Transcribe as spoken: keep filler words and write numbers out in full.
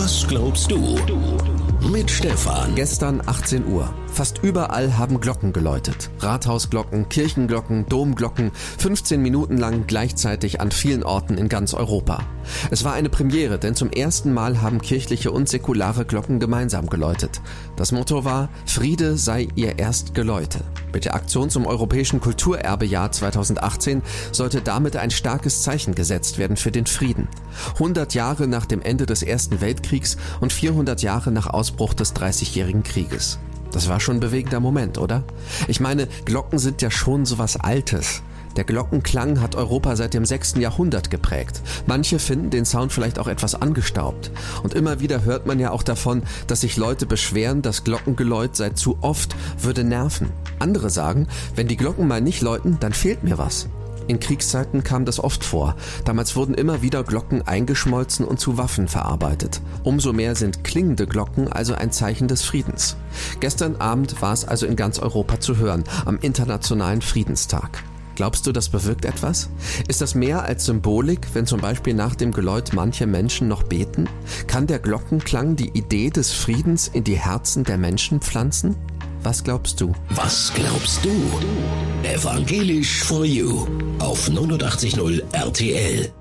Was glaubst du? Mit Stefan. Gestern achtzehn Uhr. Fast überall haben Glocken geläutet. Rathausglocken, Kirchenglocken, Domglocken, fünfzehn Minuten lang gleichzeitig an vielen Orten in ganz Europa. Es war eine Premiere, denn zum ersten Mal haben kirchliche und säkulare Glocken gemeinsam geläutet. Das Motto war: Friede sei ihr Erstgeläute. Mit der Aktion zum Europäischen Kulturerbejahr zweitausendachtzehn sollte damit ein starkes Zeichen gesetzt werden für den Frieden. hundert Jahre nach dem Ende des Ersten Weltkriegs und vierhundert Jahre nach Ausbruch des Dreißigjährigen Krieges. Das war schon ein bewegender Moment, oder? Ich meine, Glocken sind ja schon sowas Altes. Der Glockenklang hat Europa seit dem sechsten Jahrhundert geprägt. Manche finden den Sound vielleicht auch etwas angestaubt. Und immer wieder hört man ja auch davon, dass sich Leute beschweren, das Glockengeläut sei zu oft, würde nerven. Andere sagen, wenn die Glocken mal nicht läuten, dann fehlt mir was. In Kriegszeiten kam das oft vor. Damals wurden immer wieder Glocken eingeschmolzen und zu Waffen verarbeitet. Umso mehr sind klingende Glocken also ein Zeichen des Friedens. Gestern Abend war es also in ganz Europa zu hören, am Internationalen Friedenstag. Glaubst du, das bewirkt etwas? Ist das mehr als Symbolik, wenn zum Beispiel nach dem Geläut manche Menschen noch beten? Kann der Glockenklang die Idee des Friedens in die Herzen der Menschen pflanzen? Was glaubst du? Was glaubst du? Evangelisch for You auf neunundachtzig Komma null R T L.